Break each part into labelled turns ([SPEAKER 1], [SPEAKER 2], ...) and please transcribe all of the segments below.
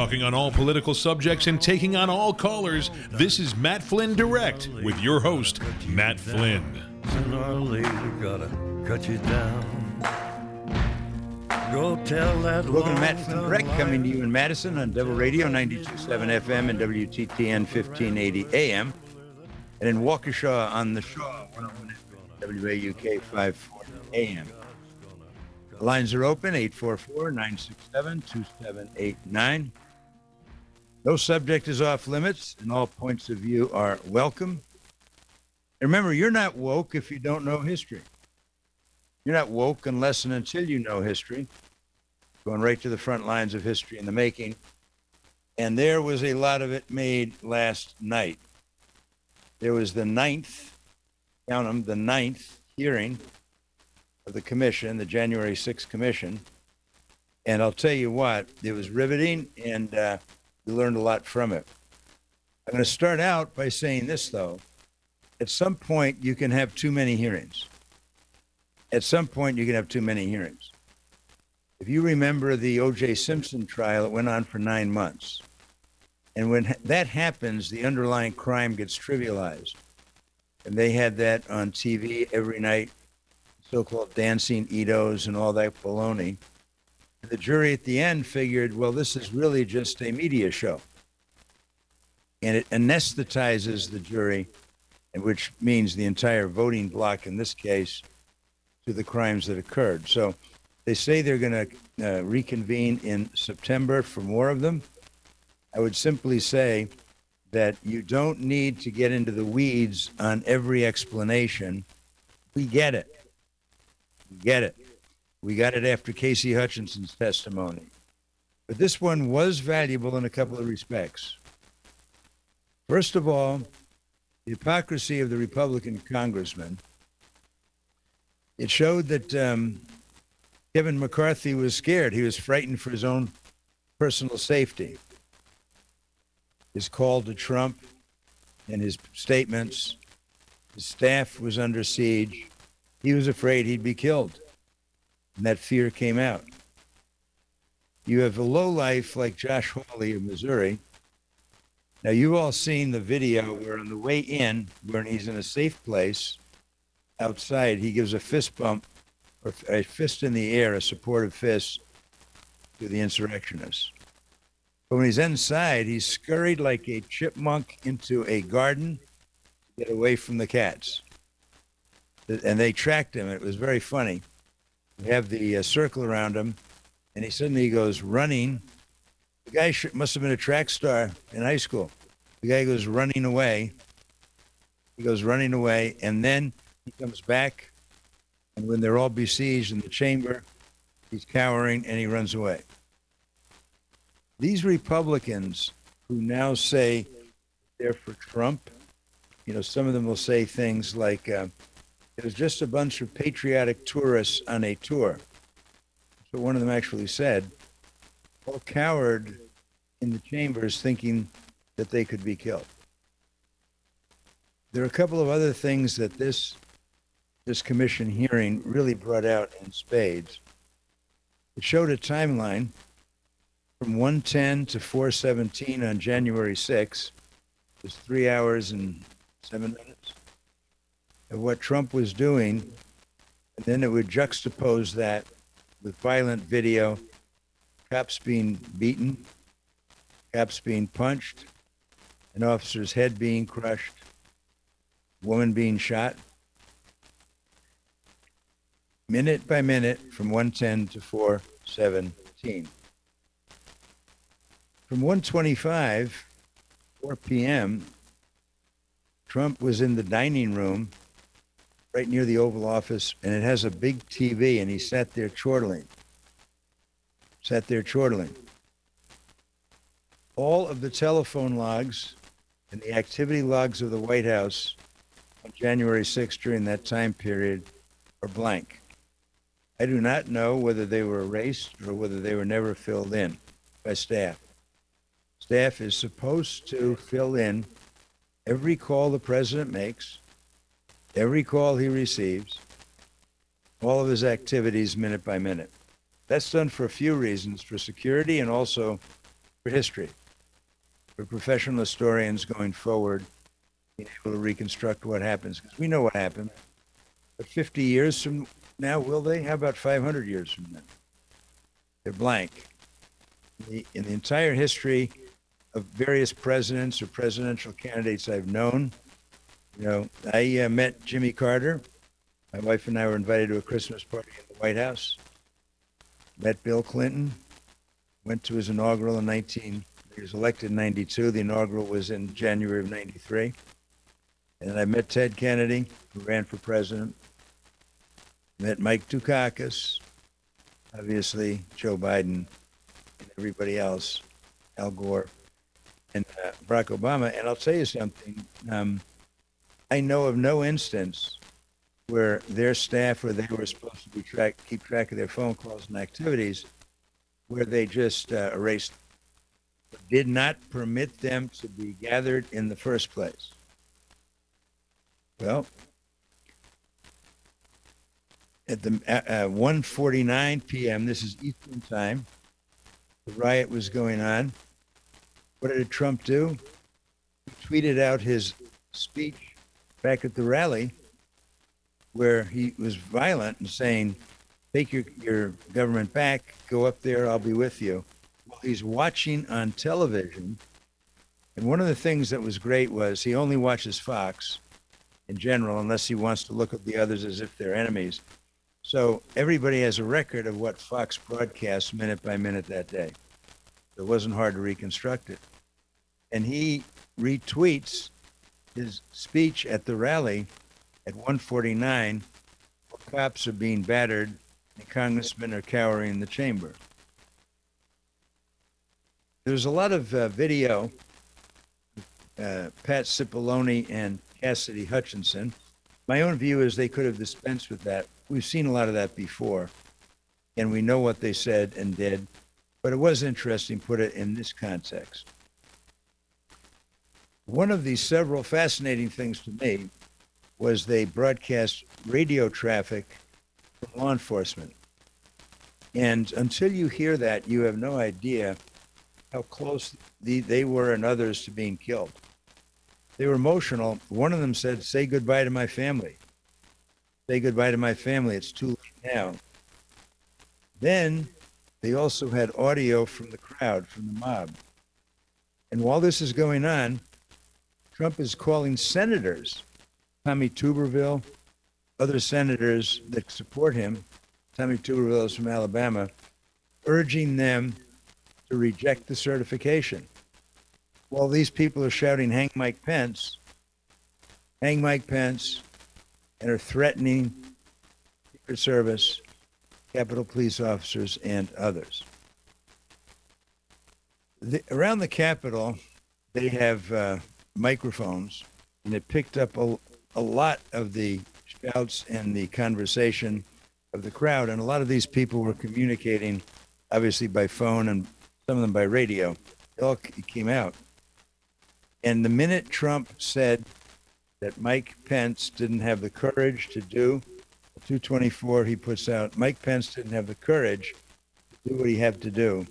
[SPEAKER 1] Talking on all political subjects and taking on all callers, this is Matt Flynn Direct with your host, Matt Flynn.
[SPEAKER 2] Sooner or later, gotta cut you down. Go tell that.
[SPEAKER 3] Welcome to Matt Flynn Direct, coming to you in Madison on Devil Radio 92.7 FM and WTTN 1580 AM, and in Waukesha on the Shaw 101 WAUK 540 AM. The lines are open, 844-967-2789. No subject is off limits, and all points of view are welcome. And remember, you're not woke if you don't know history. You're not woke unless and until you know history. Going right to the front lines of history in the making. And there was a lot of it made last night. There was the ninth, count them, the ninth hearing of the commission, the January 6th commission. And I'll tell you what, it was riveting, and we learned a lot from it. I'm going to start out by saying this, though. At some point, you can have too many hearings. At some point, you can have too many hearings. If you remember the O.J. Simpson trial, it went on for 9 months. And when that happens, the underlying crime gets trivialized. And they had that on TV every night, so-called dancing Itos and all that baloney. The jury at the end figured, well, this is really just a media show. And it anesthetizes the jury, which means the entire voting bloc in this case, to the crimes that occurred. So they say they're going to reconvene in September for more of them. I would simply say that you don't need to get into the weeds on every explanation. We get it. We get it. We got it after Casey Hutchinson's testimony. But this one was valuable in a couple of respects. First of all, the hypocrisy of the Republican congressman. It showed that Kevin McCarthy was scared. He was frightened for his own personal safety. His call to Trump and his statements, his staff was under siege. He was afraid he'd be killed. And that fear came out. You have a lowlife like Josh Hawley of Missouri. Now, you've all seen the video where on the way in, when he's in a safe place outside, he gives a fist bump or a fist in the air, a supportive fist to the insurrectionists. But when he's inside, he's scurried like a chipmunk into a garden to get away from the cats. And they tracked him. It was very funny. We have the circle around him, and he suddenly goes running. The guy must have been a track star in high school. The guy goes running away. He goes running away, and then he comes back, and when they're all besieged in the chamber, he's cowering, and he runs away. These Republicans who now say they're for Trump, you know, some of them will say things like, it was just a bunch of patriotic tourists on a tour. So one of them actually said, all cowered in the chambers thinking that they could be killed. There are a couple of other things that this commission hearing really brought out in spades. It showed a timeline from 1:10 to 4:17 on January 6th. It was 3 hours and 7 minutes of what Trump was doing, and then it would juxtapose that with violent video, cops being beaten, cops being punched, an officer's head being crushed, woman being shot. Minute by minute from 1:10 to 4:17. From 1:25, 4 p.m., Trump was in the dining room right near the Oval Office, and it has a big TV, and he sat there chortling. All of the telephone logs and the activity logs of the White House on January 6th during that time period are blank. I do not know whether they were erased or whether they were never filled in by staff. Staff is supposed to fill in every call the president makes, every call he receives, all of his activities minute by minute. That's done for a few reasons, for security and also for history, for professional historians going forward, being able to reconstruct what happens. Because we know what happened. But 50 years from now, will they? How about 500 years from now? They're blank. In the entire history of various presidents or presidential candidates I've known, I met Jimmy Carter. My wife and I were invited to a Christmas party in the White House. Met Bill Clinton. Went to his inaugural he was elected in 92. The inaugural was in January of 93. And I met Ted Kennedy, who ran for president. Met Mike Dukakis, obviously Joe Biden, and everybody else, Al Gore, and Barack Obama. And I'll tell you something. I know of no instance where their staff or they were supposed to be keep track of their phone calls and activities, where they just erased, did not permit them to be gathered in the first place. Well, at the 1:49 p.m., this is Eastern time, the riot was going on. What did Trump do? He tweeted out his speech back at the rally where he was violent and saying, take your government back, go up there, I'll be with you. Well, he's watching on television. And one of the things that was great was he only watches Fox in general, unless he wants to look at the others as if they're enemies. So everybody has a record of what Fox broadcasts minute by minute that day. It wasn't hard to reconstruct it. And he retweets his speech at the rally at 1:49, where cops are being battered and congressmen are cowering in the chamber. There's a lot of video, Pat Cipollone and Cassidy Hutchinson. My own view is they could have dispensed with that. We've seen a lot of that before, and we know what they said and did, but it was interesting to put it in this context. One of the several fascinating things to me was they broadcast radio traffic from law enforcement. And until you hear that, you have no idea how close they were and others to being killed. They were emotional. One of them said, say goodbye to my family. Say goodbye to my family. It's too late now. Then they also had audio from the crowd, from the mob. And while this is going on, Trump is calling senators, Tommy Tuberville, other senators that support him. Tommy Tuberville is from Alabama, urging them to reject the certification. While these people are shouting, hang Mike Pence, and are threatening Secret Service, Capitol Police officers, and others. Around the Capitol, they have microphones, and it picked up a lot of the shouts and the conversation of the crowd. And a lot of these people were communicating, obviously by phone and some of them by radio. It all came out. And the minute Trump said that Mike Pence didn't have the courage to do, at 2:24 he puts out, Mike Pence didn't have the courage to do what he had to do.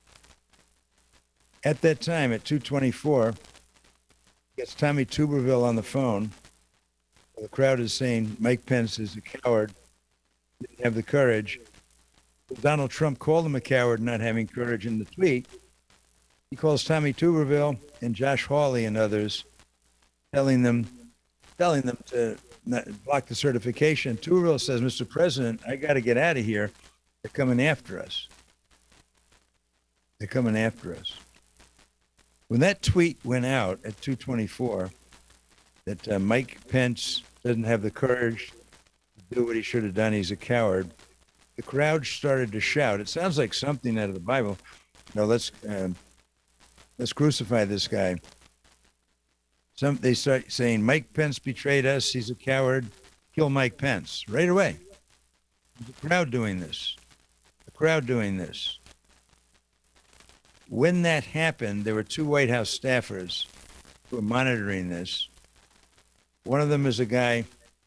[SPEAKER 3] At that time, at 2:24, gets Tommy Tuberville on the phone. The crowd is saying Mike Pence is a coward, didn't have the courage. Donald Trump called him a coward, not having courage in the tweet. He calls Tommy Tuberville and Josh Hawley and others, telling them to not block the certification. Tuberville says, Mr. President, I got to get out of here. They're coming after us. They're coming after us. When that tweet went out at 2:24, that Mike Pence doesn't have the courage to do what he should have done, he's a coward, the crowd started to shout. It sounds like something out of the Bible. No, let's crucify this guy. They start saying, Mike Pence betrayed us. He's a coward. Kill Mike Pence right away. The crowd doing this. When that happened, there were two White House staffers who were monitoring this. One of them is a guy.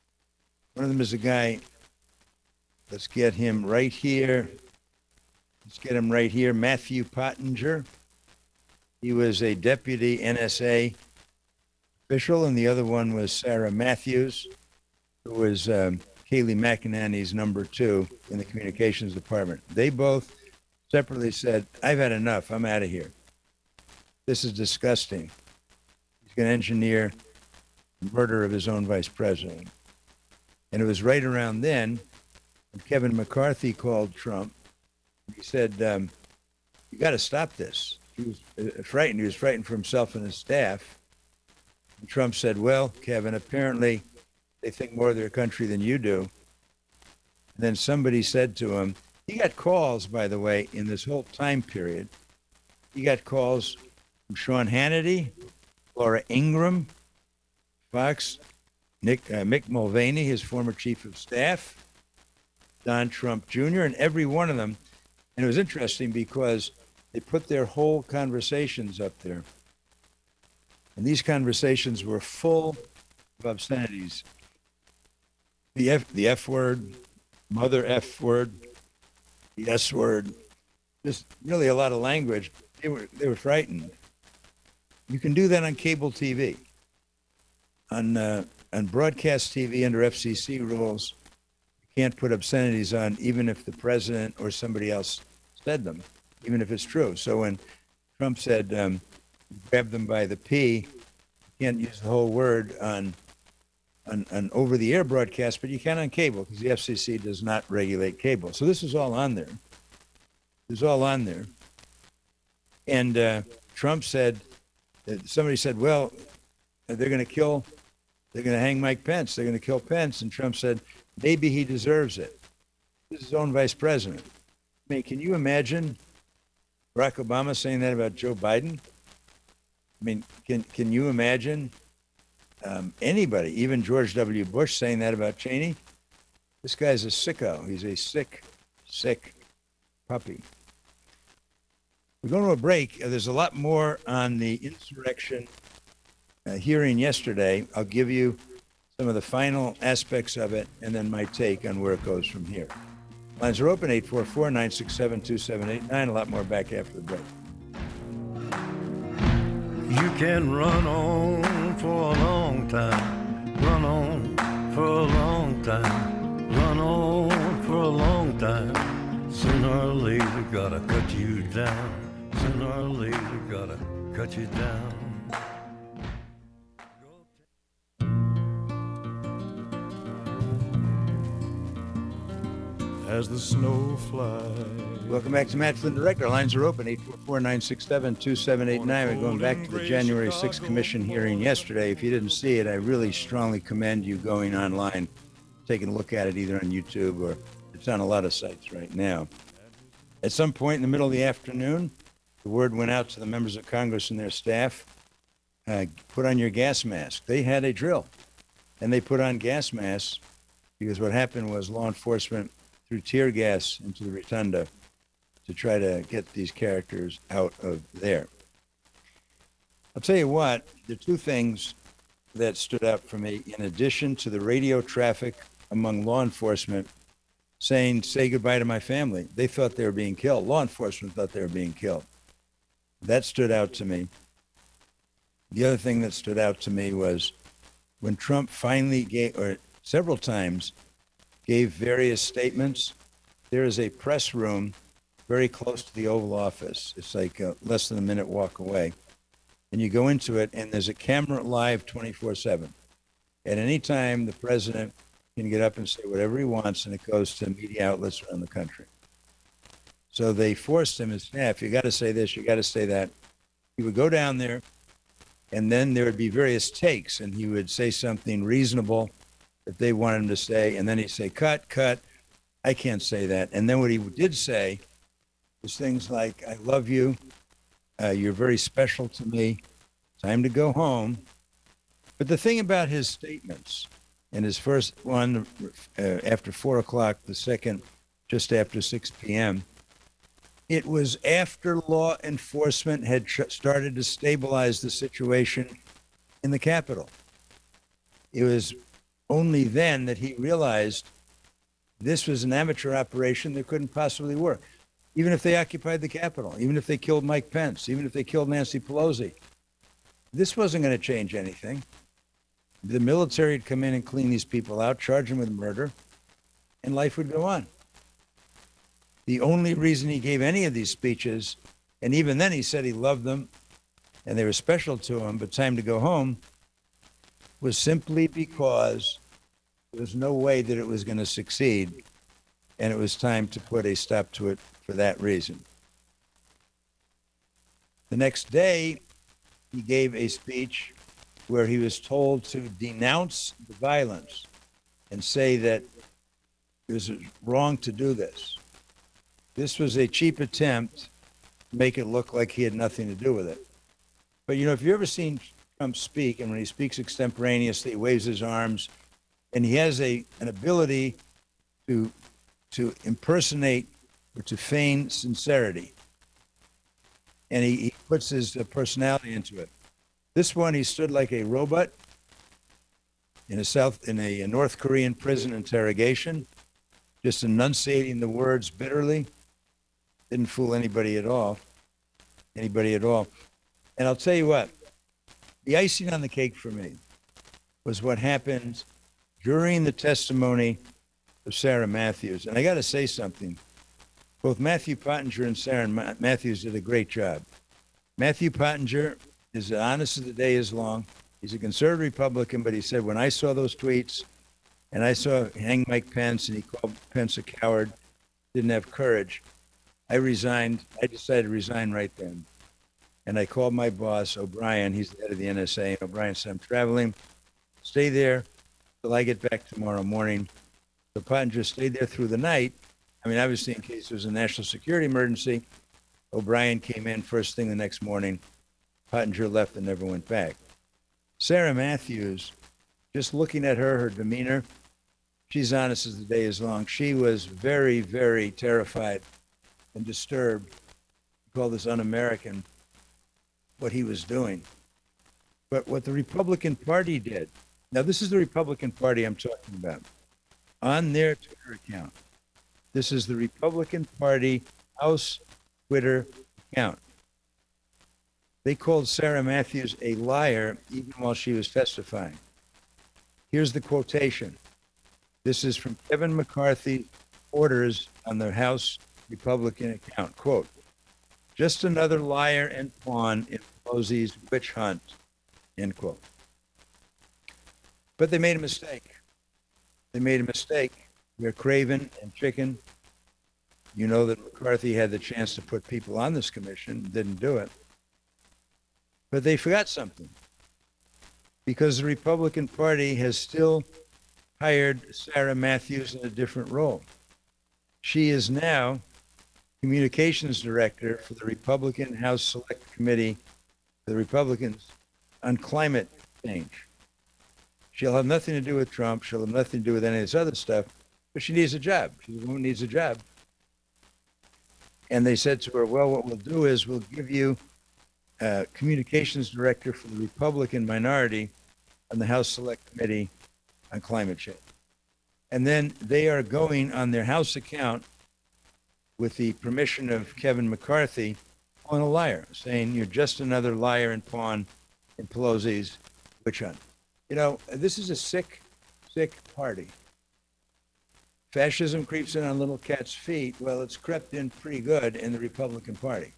[SPEAKER 3] Let's get him right here. Matthew Pottinger. He was a deputy NSA official, and the other one was Sarah Matthews, who was Kayleigh McEnany's number 2 in the communications department. They both separately said, I've had enough. I'm out of here. This is disgusting. He's going to engineer the murder of his own vice president. And it was right around then when Kevin McCarthy called Trump. He said, you got to stop this. He was frightened. He was frightened for himself and his staff. And Trump said, well, Kevin, apparently they think more of their country than you do. And then somebody said to him, he got calls, by the way, in this whole time period. He got calls from Sean Hannity, Laura Ingraham, Fox, Mick Mulvaney, his former chief of staff, Don Trump Jr., and every one of them. And it was interesting because they put their whole conversations up there. And these conversations were full of obscenities. The F word, mother F word, the S word, just really a lot of language. They were frightened. You can do that on cable TV. On broadcast TV under FCC rules, you can't put obscenities on even if the president or somebody else said them, even if it's true. So when Trump said, grab them by the P, you can't use the whole word on over-the-air broadcast, but you can on cable because the FCC does not regulate cable. So this is all on there. It's all on there. And Trump said, somebody said, well, they're going to hang Mike Pence. They're going to kill Pence. And Trump said, maybe he deserves it. This is his own vice president. I mean, can you imagine Barack Obama saying that about Joe Biden? I mean, can you imagine anybody, even George W. Bush, saying that about Cheney? This guy's a sicko. He's a sick puppy. We're going to a break. There's a lot more on the insurrection hearing yesterday. I'll give you some of the final aspects of it and then my take on where it goes from here. Lines are open, 844-967-2789. A lot more back after the break.
[SPEAKER 2] You can run on for a long time, run on for a long time, run on for a long time. Sooner or later, gotta cut you down. Sooner or later, gotta cut you down.
[SPEAKER 4] As the snow flies.
[SPEAKER 3] Welcome back to Matt Flynn Direct. Our lines are open, 844-967-2789. We're going back to the January 6th Commission hearing yesterday. If you didn't see it, I really strongly commend you going online, taking a look at it either on YouTube or it's on a lot of sites right now. At some point in the middle of the afternoon, the word went out to the members of Congress and their staff, put on your gas mask. They had a drill, and they put on gas masks because what happened was law enforcement threw tear gas into the rotunda to try to get these characters out of there. I'll tell you what, there are two things that stood out for me in addition to the radio traffic among law enforcement saying, say goodbye to my family. They thought they were being killed. Law enforcement thought they were being killed. That stood out to me. The other thing that stood out to me was when Trump finally gave, or several times, gave various statements. There is a press room very close to the Oval Office. It's like less than a minute walk away. And you go into it, and there's a camera live 24/7. At any time, the president can get up and say whatever he wants, and it goes to media outlets around the country. So they forced him, his staff, you got to say this, you got to say that. He would go down there, and then there would be various takes, and he would say something reasonable that they wanted him to say, and then he'd say, cut, I can't say that. And then what he did say was things like, I love you, you're very special to me, time to go home. But the thing about his statements, and his first one after 4 o'clock, the second just after 6 p.m., it was after law enforcement had started to stabilize the situation in the Capitol. It was only then that he realized this was an amateur operation that couldn't possibly work. even if they occupied the Capitol, even if they killed Mike Pence, even if they killed Nancy Pelosi. This wasn't going to change anything. The military would come in and clean these people out, charge them with murder, and life would go on. The only reason he gave any of these speeches, and even then he said he loved them and they were special to him, but time to go home, was simply because there was no way that it was going to succeed, and it was time to put a stop to it for that reason. The next day, he gave a speech where he was told to denounce the violence and say that it was wrong to do this. This was a cheap attempt to make it look like he had nothing to do with it. But, you know, if you've ever seen Trump speak, and when he speaks extemporaneously, he waves his arms, and he has an ability to impersonate or to feign sincerity. And he puts his personality into it. This one, he stood like a robot in a North Korean prison interrogation, just enunciating the words bitterly. Didn't fool anybody at all. And I'll tell you what, the icing on the cake for me was what happened during the testimony of Sarah Matthews. And I got to say something. Both Matthew Pottinger and Sarah Matthews did a great job. Matthew Pottinger is as honest as the day is long. He's a conservative Republican, but he said, when I saw those tweets and I saw hang Mike Pence and he called Pence a coward, didn't have courage, I resigned. I decided to resign right then. And I called my boss, O'Brien. He's the head of the NSA. And O'Brien said, I'm traveling. Stay there till I get back tomorrow morning. So Pottinger stayed there through the night. I mean, obviously, in case there was a national security emergency, O'Brien came in first thing the next morning. Pottinger left and never went back. Sarah Matthews, just looking at her demeanor, she's honest as the day is long. She was very, very terrified and disturbed. We call this un-American, what he was doing. But what the Republican Party did, now this is the Republican Party I'm talking about, on their Twitter account. This is the Republican Party House Twitter account. They called Sarah Matthews a liar even while she was testifying. Here's the quotation. This is from Kevin McCarthy orders on the House Republican account. Quote, just another liar and pawn in Pelosi's witch hunt, end quote. But they made a mistake. They're craven and chicken. You know that McCarthy had the chance to put people on this commission, didn't do it. But they forgot something. Because the Republican Party has still hired Sarah Matthews in a different role. She is now communications director for the Republican House Select Committee, the Republicans, on climate change. She'll have nothing to do with Trump. She'll have nothing to do with any of this other stuff, but she needs a job. She's a woman who needs a job. And they said to her, well, what we'll do is we'll give you communications director for the Republican minority on the House Select Committee on climate change. And then they are going on their House account with the permission of Kevin McCarthy on a liar, saying you're just another liar and pawn in Pelosi's witch hunt. You know, this is a sick party. Fascism creeps in on little cat's feet. Well, it's crept in pretty good in the Republican Party.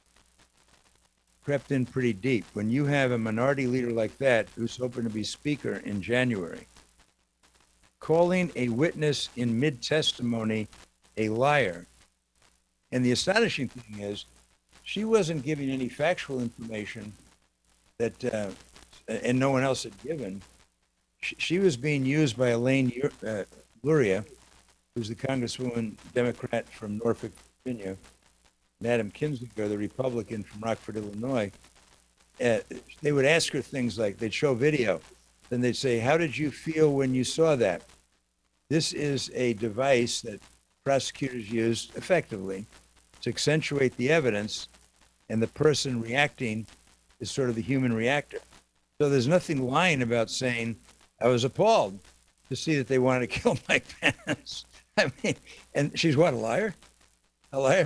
[SPEAKER 3] Crept in pretty deep. When you have a minority leader like that, who's hoping to be speaker in January, calling a witness in mid-testimony a liar. And the astonishing thing is, she wasn't giving any factual information that, and no one else had given. She was being used by Elaine Luria, who's the Congresswoman Democrat from Norfolk, Virginia, and Adam Kinzinger, the Republican from Rockford, Illinois. They would ask her things like, they'd show video, then they'd say, how did you feel when you saw that? This is a device that prosecutors used effectively to accentuate the evidence, and the person reacting is sort of the human reactor. So there's nothing lying about saying, I was appalled to see that they wanted to kill Mike Pence. I mean, and she's what, a liar? A liar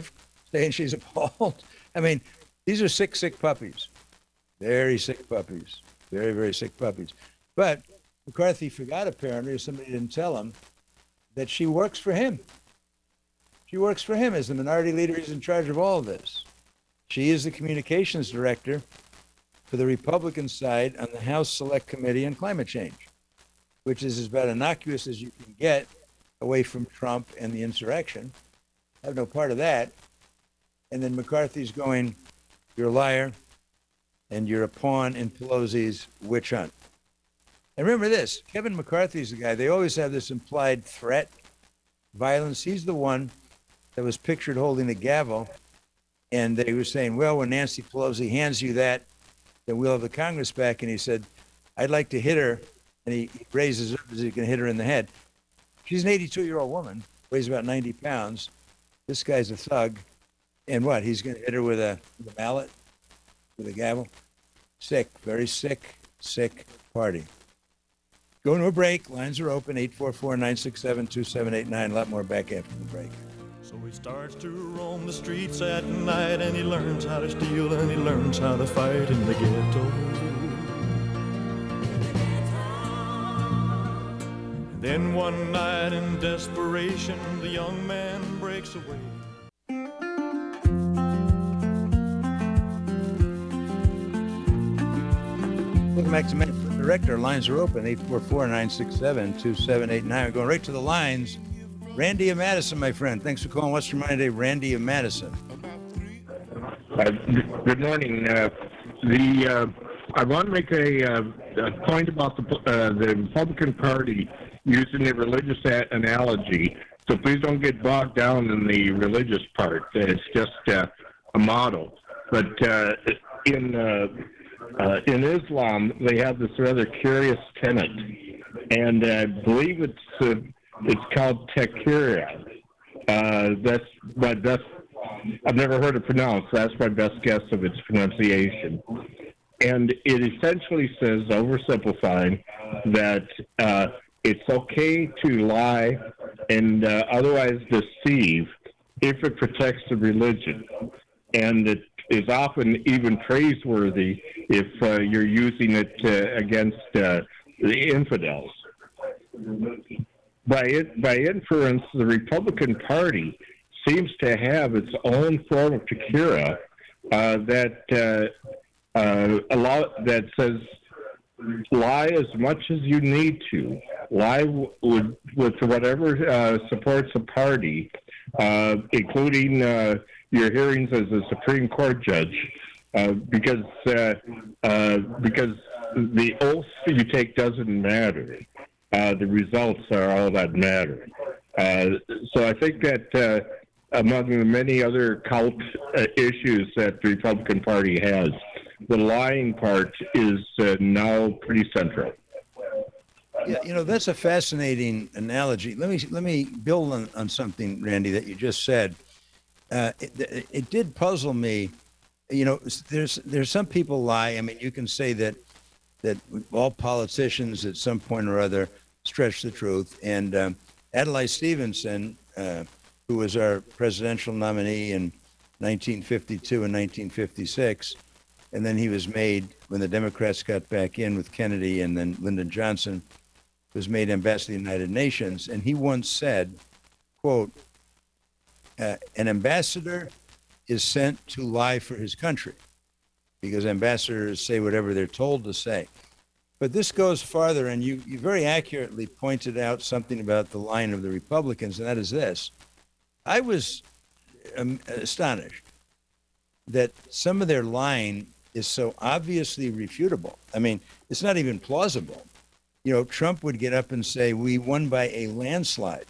[SPEAKER 3] saying she's appalled. I mean, these are sick puppies. Very sick puppies. Very, very sick puppies. But McCarthy forgot, apparently, or somebody didn't tell him, that she works for him. She works for him as the minority leader. He's in charge of all of this. She is the communications director for the Republican side on the House Select Committee on Climate Change, which is about innocuous as you can get away from Trump and the insurrection. I have no part of that. And then McCarthy's going, you're a liar, and you're a pawn in Pelosi's witch hunt. And remember this, Kevin McCarthy's the guy, they always have this implied threat, violence. He's the one that was pictured holding the gavel, and they were saying, well, when Nancy Pelosi hands you that, then we'll have the Congress back. And he said, I'd like to hit her. And he raises her as he can hit her in the head. She's an 82-year-old woman, weighs about 90 pounds. This guy's a thug. And what? He's going to hit her with a mallet, with a gavel? Sick, very sick party. Going to a break. Lines are open, 844-967-2789. A lot more back after the break.
[SPEAKER 4] So he starts to roam the streets at night, and he learns how to steal, and he learns how to fight in the ghetto. Then one night in desperation, the young man breaks away.
[SPEAKER 3] Welcome back to Minute Director. Lines are open, 844-967-2789. We're going right to the lines. Randy of Madison, my friend. Thanks for calling Western Mind today. Randy of Madison.
[SPEAKER 5] Good morning. I want to make a point about the Republican Party using a religious analogy. So please don't get bogged down in the religious part. It's just a model. But in Islam, they have this rather curious tenet, and I believe it's called takbir. That's I've never heard it pronounced. That's my best guess of its pronunciation. And it essentially says, oversimplifying, that it's okay to lie and otherwise deceive if it protects the religion. And it is often even praiseworthy if you're using it against the infidels. By inference, the Republican Party seems to have its own form of takbir that says lie as much as you need to. Lie with whatever supports a party, including your hearings as a Supreme Court judge, because the oath you take doesn't matter. The results are all that matter. So I think that among the many other cult issues that the Republican Party has, the lying part is now pretty central.
[SPEAKER 3] Yeah, that's a fascinating analogy. Let me build on something, Randy, that you just said. It did puzzle me. There's some people lie. I mean, you can say that all politicians at some point or other stretch the truth. And Adlai Stevenson, who was our presidential nominee in 1952 and 1956, and then he was made, when the Democrats got back in with Kennedy and then Lyndon Johnson, was made ambassador to the United Nations. And he once said, quote, an ambassador is sent to lie for his country, because ambassadors say whatever they're told to say. But this goes farther, and you very accurately pointed out something about the line of the Republicans, and that is this. I was astonished that some of their lying is so obviously refutable. I mean, it's not even plausible. Trump would get up and say, we won by a landslide,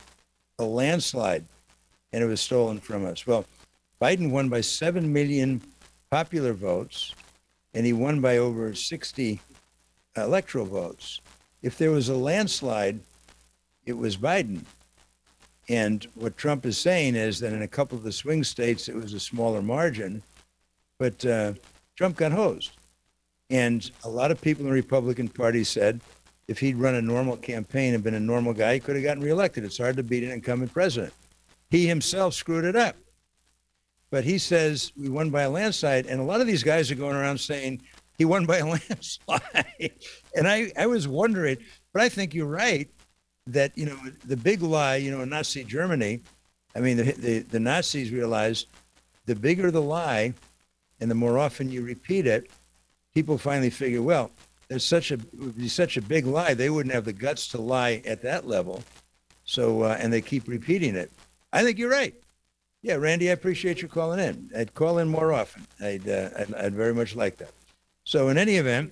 [SPEAKER 3] and it was stolen from us. Well, Biden won by 7 million popular votes, and he won by over 60 electoral votes. If there was a landslide, it was Biden. And what Trump is saying is that in a couple of the swing states, it was a smaller margin, but Trump got hosed. And a lot of people in the Republican Party said if he'd run a normal campaign and been a normal guy, he could have gotten reelected. It's hard to beat an incumbent president. He himself screwed it up. but he says we won by a landslide. And a lot of these guys are going around saying he won by a landslide. And I was wondering, but I think you're right that, the big lie, in Nazi Germany, I mean, the Nazis realized the bigger the lie and the more often you repeat it, people finally figure, well, it would be such a big lie. They wouldn't have the guts to lie at that level. So, and they keep repeating it. I think you're right. Yeah, Randy, I appreciate you calling in. I'd call in more often. I'd very much like that. So in any event,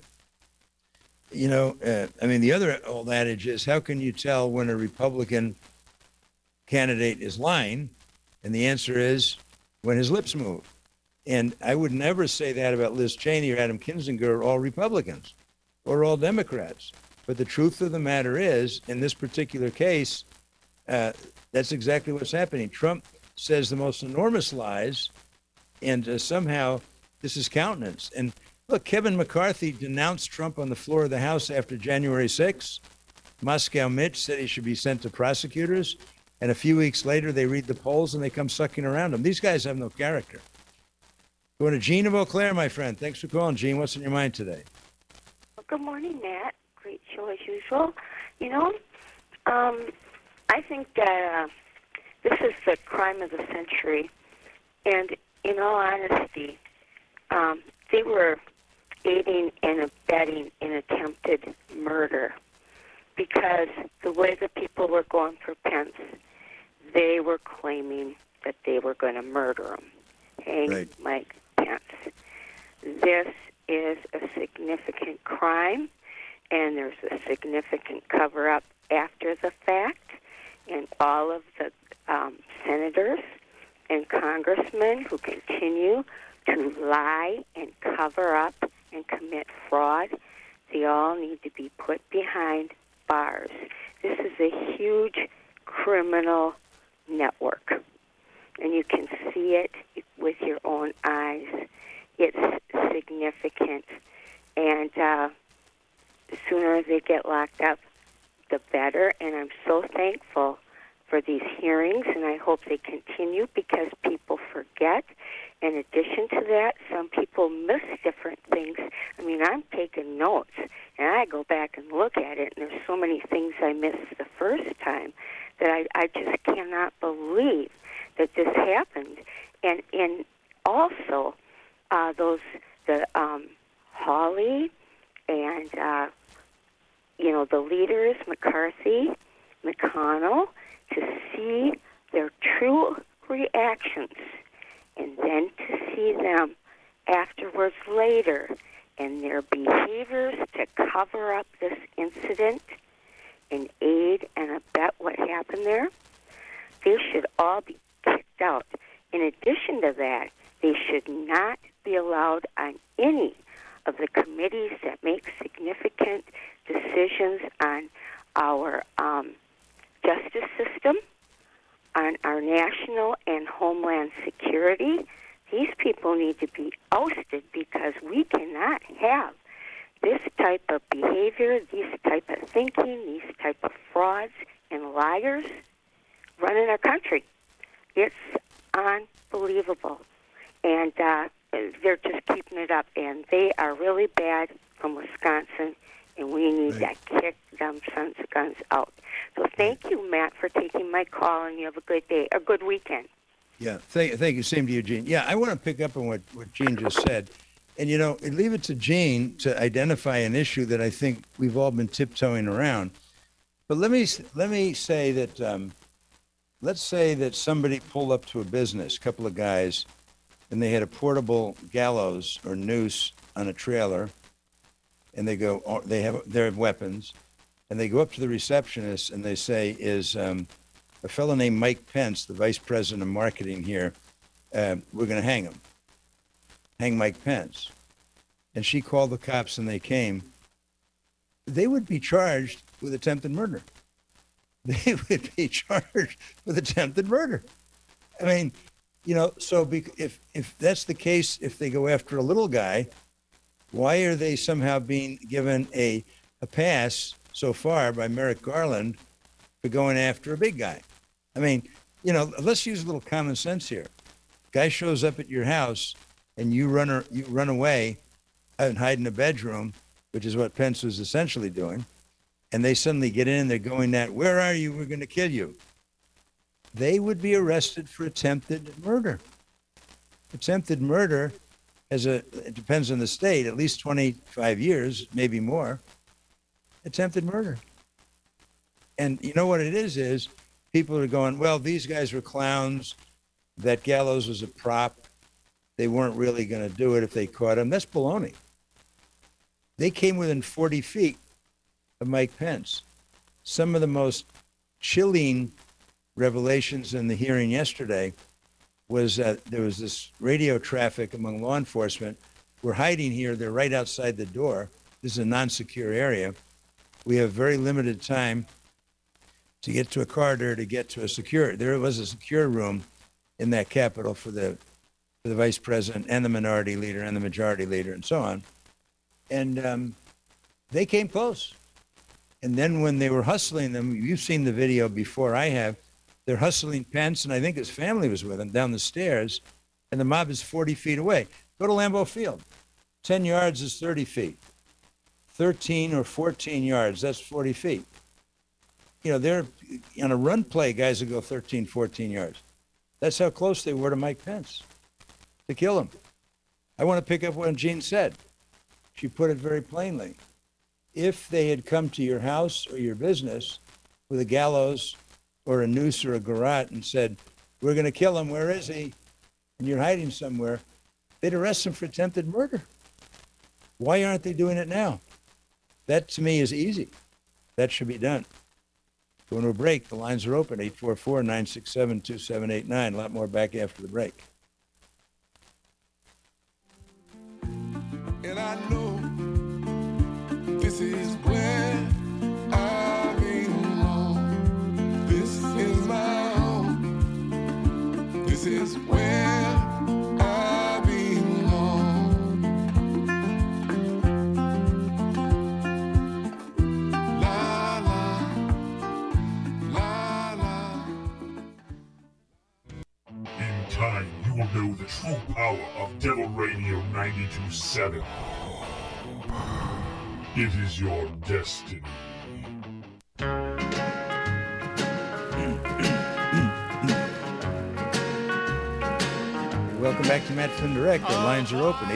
[SPEAKER 3] the other old adage is, how can you tell when a Republican candidate is lying? And the answer is when his lips move. And I would never say that about Liz Cheney or Adam Kinzinger or all Republicans or all Democrats. But the truth of the matter is, in this particular case, that's exactly what's happening. Trump says the most enormous lies, and somehow this is countenance. And look, Kevin McCarthy denounced Trump on the floor of the House after January 6th. Moscow Mitch said he should be sent to prosecutors. And a few weeks later, they read the polls and they come sucking around him. These guys have no character. Going to Gene of Eau Claire, my friend. Thanks for calling, Gene. What's on your mind today?
[SPEAKER 6] Well, good morning, Matt. Great show as usual. I think that this is the crime of the century. And in all honesty, they were aiding and abetting an attempted murder, because the way the people were going for Pence, they were claiming that they were going to murder him. Hang Mike Pence. This is a significant crime, and there's a significant cover-up after the fact, and all of the senators and congressmen who continue to lie and cover up and commit fraud, they all need to be put behind bars. This is a huge criminal network, and you can see it with your own eyes. It's significant, and the sooner they get locked up, the better. And I'm so thankful for these hearings, and I hope they continue, because people forget. In addition to that, some people miss different things. I mean, I'm taking notes, and I go back and look at it, and there's so many things I missed the first time that I just cannot believe that this happened. And also, the Hawley and, the leaders, McCarthy, McConnell, to see their true reactions, and then to see them afterwards later and their behaviors to cover up this incident and aid and abet what happened there, they should all be kicked out. In addition to that, they should not be allowed on any of the committees that make significant decisions on our justice system, on our national and homeland security. These people need to be ousted, because we cannot have this type of behavior, these type of thinking, these type of frauds and liars running our country. It's unbelievable. And they're just keeping it up. And they are really bad from Wisconsin, and we need to kick them sons of guns out. So thank you, Matt, for taking my call, and you have a good day, a good weekend.
[SPEAKER 3] Yeah, thank you. Same to you, Gene. Yeah, I want to pick up on what Gene just said. And, leave it to Gene to identify an issue that I think we've all been tiptoeing around. But let me say that, let's say that somebody pulled up to a business, a couple of guys, and they had a portable gallows or noose on a trailer, and they have weapons, and they go up to the receptionist and they say, is a fellow named Mike Pence, the vice president of marketing here, we're going to hang him. Hang Mike Pence. And she called the cops and they came. They would be charged with attempted murder. They would be charged with attempted murder. I mean, so if that's the case, if they go after a little guy, why are they somehow being given a pass so far by Merrick Garland for going after a big guy? I mean, let's use a little common sense here. Guy shows up at your house and you run away and hide in a bedroom, which is what Pence was essentially doing. And they suddenly get in and they're going that, where are you? We're going to kill you. They would be arrested for attempted murder. Attempted murder it depends on the state, at least 25 years, maybe more. Attempted murder. And you know what it is people are going, well, these guys were clowns. That gallows was a prop. They weren't really going to do it if they caught him. That's baloney. They came within 40 feet of Mike Pence. Some of the most chilling revelations in the hearing yesterday was that there was this radio traffic among law enforcement. We're hiding here. They're right outside the door. This is a non-secure area. We have very limited time to get to a corridor, to get to a secure. There was a secure room in that Capitol for the vice president and the minority leader and the majority leader and so on. And they came close. And then when they were hustling them, you've seen the video before I have, they're hustling Pence, and I think his family was with him, down the stairs, and the mob is 40 feet away. Go to Lambeau Field. 10 yards is 30 feet. 13 or 14 yards, that's 40 feet. You know, they're on a run play, guys will go 13, 14 yards. That's how close they were to Mike Pence to kill him. I want to pick up what Jean said. She put it very plainly. If they had come to your house or your business with a gallows or a noose or a garrote and said, we're going to kill him, where is he? And you're hiding somewhere, they'd arrest him for attempted murder. Why aren't they doing it now? That, to me, is easy. That should be done. Going to a break. The lines are open, 844-967-2789. A lot more back after the break.
[SPEAKER 7] And I know this is where I belong. This is my home. This is where I belong. La la, la la.
[SPEAKER 8] In time, you will know the true power of Devil Radio 92.7. It is your destiny.
[SPEAKER 3] Welcome back to Matt Flynn Direct. The lines are open,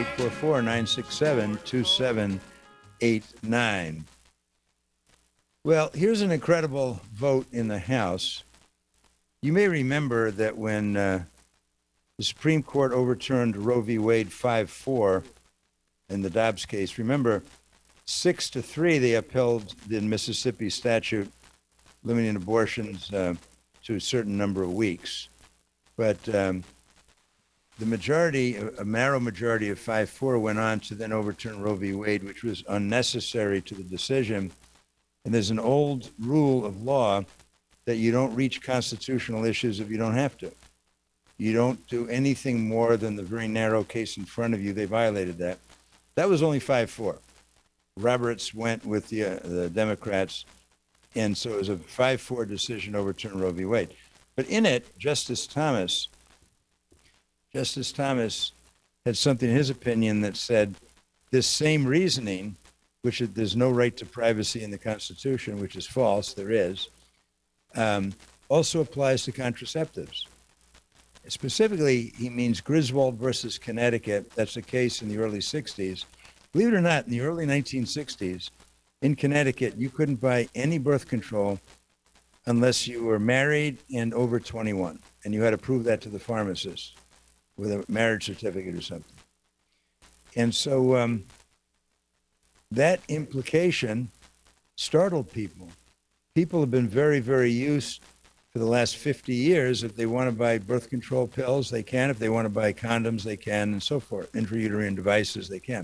[SPEAKER 3] 844-967-2789. Well, here's an incredible vote in the House. You may remember that when the Supreme Court overturned Roe v. Wade 5-4 in the Dobbs case, remember, 6-3, they upheld the Mississippi statute limiting abortions to a certain number of weeks. But the majority, a narrow majority of 5-4, went on to then overturn Roe v. Wade, which was unnecessary to the decision. And there's an old rule of law that you don't reach constitutional issues if you don't have to. You don't do anything more than the very narrow case in front of you. They violated that. That was only 5-4. Roberts went with the Democrats, and so it was a 5-4 decision to overturn Roe v. Wade. But in it, Justice Thomas had something in his opinion that said this same reasoning, which there's no right to privacy in the Constitution, which is false, there is, also applies to contraceptives. Specifically, he means Griswold versus Connecticut. That's a case in the early 60s. Believe it or not, in the early 1960s, in Connecticut, you couldn't buy any birth control unless you were married and over 21. And you had to prove that to the pharmacist with a marriage certificate or something. And so that implication startled people. People have been very, very used for the last 50 years. If they want to buy birth control pills, they can. If they want to buy condoms, they can, and so forth. Intrauterine devices, they can.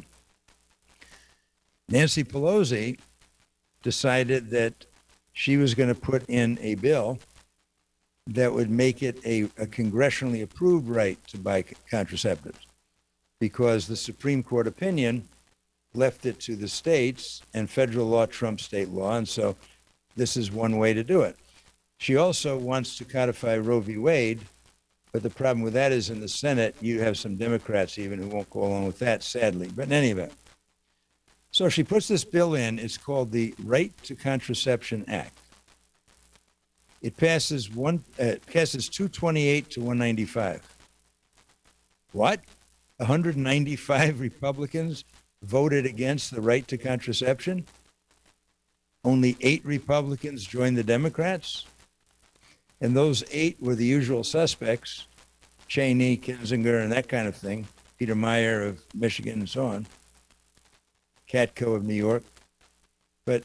[SPEAKER 3] Nancy Pelosi decided that she was going to put in a bill that would make it a congressionally approved right to buy contraceptives, because the Supreme Court opinion left it to the states, and federal law trumps state law, and so this is one way to do it. She also wants to codify Roe v. Wade But the problem with that is in the Senate, you have some Democrats even who won't go along with that, sadly. But in any event, so she puts this bill in. It's called the Right to Contraception Act. It passes 228 to 195. What? 195 Republicans voted against the right to contraception? Only 8 Republicans joined the Democrats? And those 8 were the usual suspects, Cheney, Kinzinger, and that kind of thing, Peter Meyer of Michigan and so on, Katko of New York. But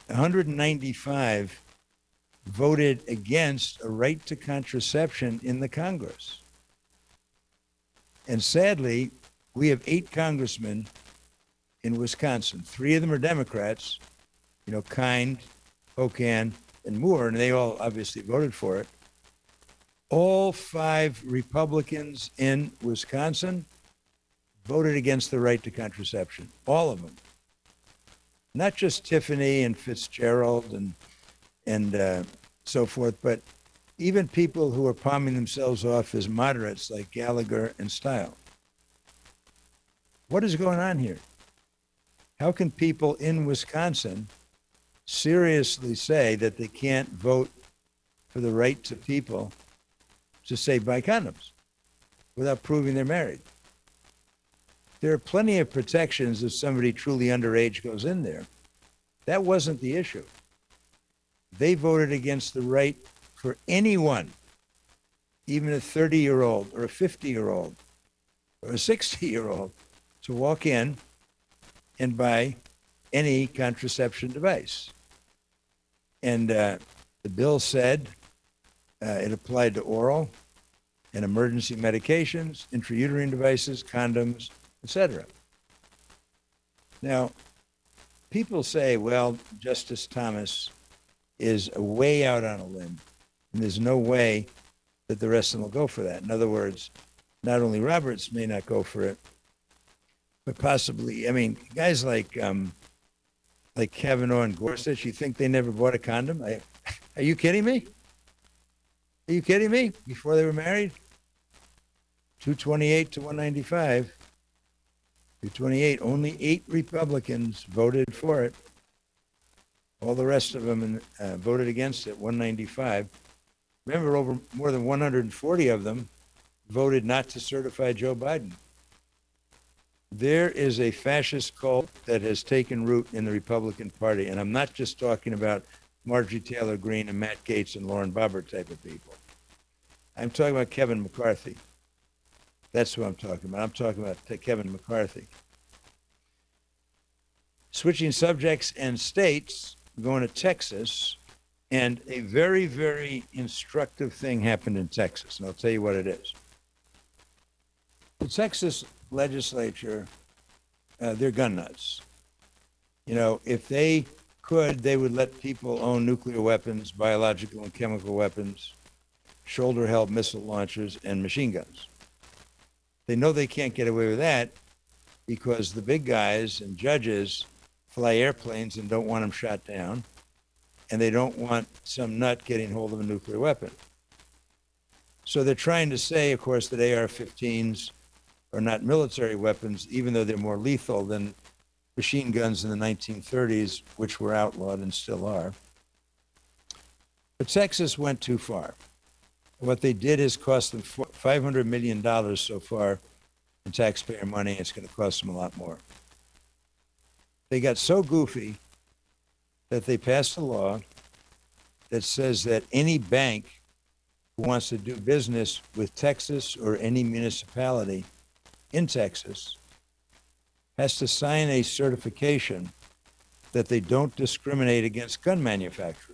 [SPEAKER 3] 195 voted against a right to contraception in the Congress. And sadly, we have 8 congressmen in Wisconsin. 3 of them are Democrats, Kind, Hokan, and Moore, and they all obviously voted for it. All 5 Republicans in Wisconsin voted against the right to contraception. All of them. Not just Tiffany and Fitzgerald and so forth, but even people who are palming themselves off as moderates like Gallagher and Style. What is going on here? How can people in Wisconsin seriously say that they can't vote for the right to people to say buy condoms without proving they're married? There are plenty of protections if somebody truly underage goes in there. That wasn't the issue. They voted against the right for anyone, even a 30-year-old or a 50-year-old or a 60-year-old, to walk in and buy any contraception device. And the bill said it applied to oral and emergency medications, intrauterine devices, condoms, etc. Now, people say, well, Justice Thomas is way out on a limb, and there's no way that the rest of them will go for that. In other words, not only Roberts may not go for it, but possibly, guys like Kavanaugh and Gorsuch, you think they never bought a condom? Are you kidding me? Are you kidding me? Before they were married? 228 to 195. 228, only 8 Republicans voted for it. All the rest of them voted against it, 195. Remember, more than 140 of them voted not to certify Joe Biden. There is a fascist cult that has taken root in the Republican Party, and I'm not just talking about Marjorie Taylor Greene and Matt Gaetz and Lauren Boebert type of people. I'm talking about Kevin McCarthy. That's who I'm talking about. I'm talking about Kevin McCarthy. Switching subjects and states, going to Texas, and a very, very instructive thing happened in Texas, and I'll tell you what it is. The Texas legislature, they're gun nuts. If they could, they would let people own nuclear weapons, biological and chemical weapons, shoulder-held missile launchers, and machine guns. They know they can't get away with that because the big guys and judges fly airplanes and don't want them shot down, and they don't want some nut getting hold of a nuclear weapon. So they're trying to say, of course, that AR-15s are not military weapons, even though they're more lethal than machine guns in the 1930s, which were outlawed and still are. But Texas went too far. What they did is cost them $500 million so far in taxpayer money. It's going to cost them a lot more. They got so goofy that they passed a law that says that any bank who wants to do business with Texas or any municipality in Texas has to sign a certification that they don't discriminate against gun manufacturers.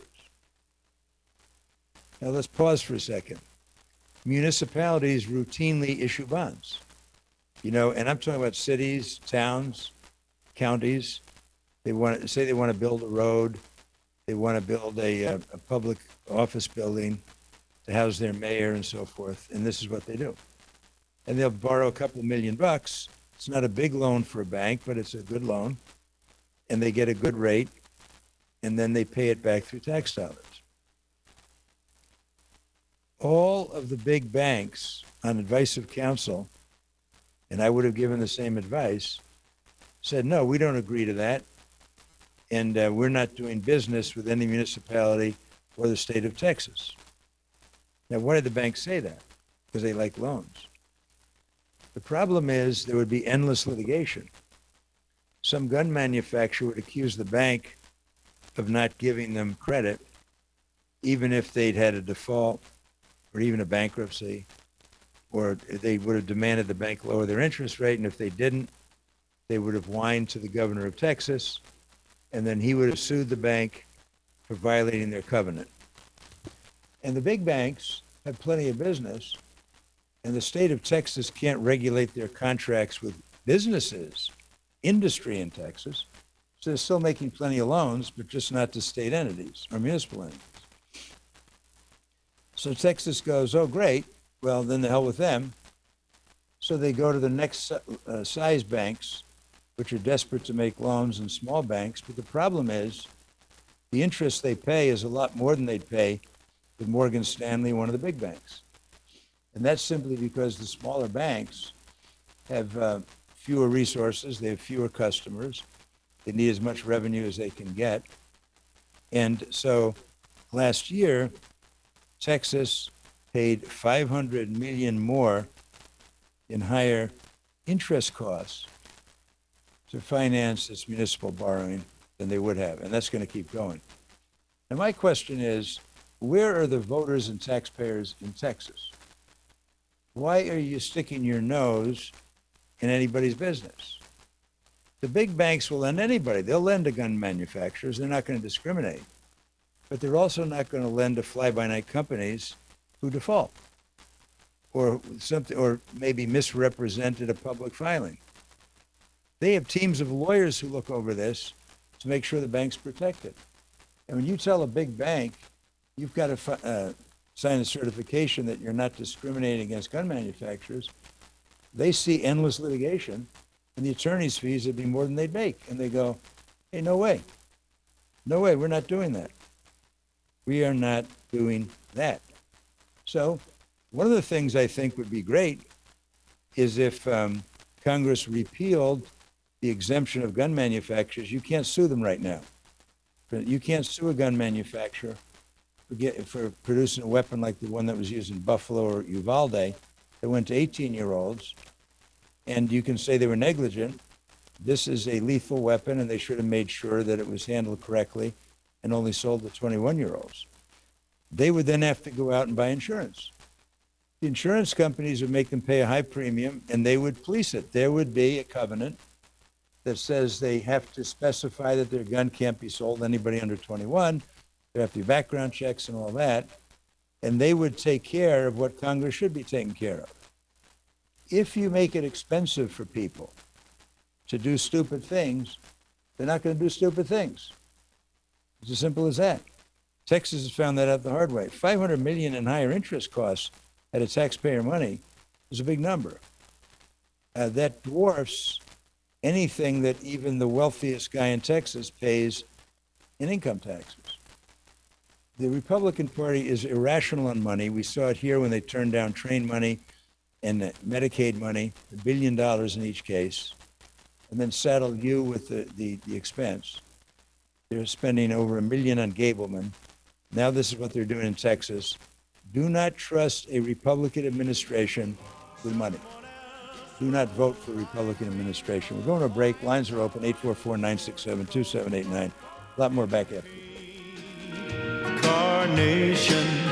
[SPEAKER 3] Now let's pause for a second. Municipalities routinely issue bonds, and I'm talking about cities, towns, counties. They want to build a road. They want to build a public office building to house their mayor and so forth. And this is what they do. And they'll borrow a couple $1 million. It's not a big loan for a bank, but it's a good loan. And they get a good rate. And then they pay it back through tax dollars. all of the big banks, on advice of counsel, and I would have given the same advice, said, no, we don't agree to that. And we're not doing business with any municipality or the state of Texas. Now, why did the banks say that? Because they like loans. The problem is there would be endless litigation. Some gun manufacturer would accuse the bank of not giving them credit, even if they'd had a default or even a bankruptcy, or they would have demanded the bank lower their interest rate. And if they didn't, they would have whined to the governor of Texas, and then he would have sued the bank for violating their covenant. And the big banks have plenty of business, and the state of Texas can't regulate their contracts with businesses, industry in Texas. So they're still making plenty of loans, but just not to state entities or municipal entities. So Texas goes, oh, great. Well, then the hell with them. So they go to the next size banks, which are desperate to make loans, and small banks. But the problem is the interest they pay is a lot more than they'd pay with Morgan Stanley, one of the big banks. And that's simply because the smaller banks have fewer resources, they have fewer customers, they need as much revenue as they can get. And so last year, Texas paid $500 million more in higher interest costs to finance its municipal borrowing than they would have, and that's going to keep going. And my question is, where are the voters and taxpayers in Texas? Why are you sticking your nose in anybody's business? The big banks will lend anybody. They'll lend to gun manufacturers. They're not going to discriminate. But they're also not going to lend to fly-by-night companies who default or something, or maybe misrepresented a public filing. They have teams of lawyers who look over this to make sure the bank's protected. And when you tell a big bank, you've got to sign a certification that you're not discriminating against gun manufacturers, they see endless litigation, and the attorney's fees would be more than they'd make. And they go, hey, no way. No way, we're not doing that. We are not doing that. So one of the things I think would be great is if Congress repealed the exemption of gun manufacturers. You can't sue them right now. You can't sue a gun manufacturer for producing a weapon like the one that was used in Buffalo or Uvalde that went to 18-year-olds, and you can say they were negligent. This is a lethal weapon, and they should have made sure that it was handled correctly and only sold to 21-year-olds. They would then have to go out and buy insurance. The insurance companies would make them pay a high premium, and they would police it. There would be a covenant that says they have to specify that their gun can't be sold to anybody under 21. There have to be background checks and all that. And they would take care of what Congress should be taking care of. If you make it expensive for people to do stupid things, they're not going to do stupid things. It's as simple as that. Texas has found that out the hard way. $500 million in higher interest costs out of taxpayer money is a big number. That dwarfs anything that even the wealthiest guy in Texas pays in income taxes. The Republican Party is irrational on money. We saw it here when they turned down train money and Medicaid money, $1 billion in each case, and then saddled you with the expense. They're spending over $1 million on Gableman. Now this is what they're doing in Texas. Do not trust a Republican administration with money. Do not vote for a Republican administration. We're going to a break. Lines are open, 844-967-2789. A lot more back after.
[SPEAKER 4] Carnation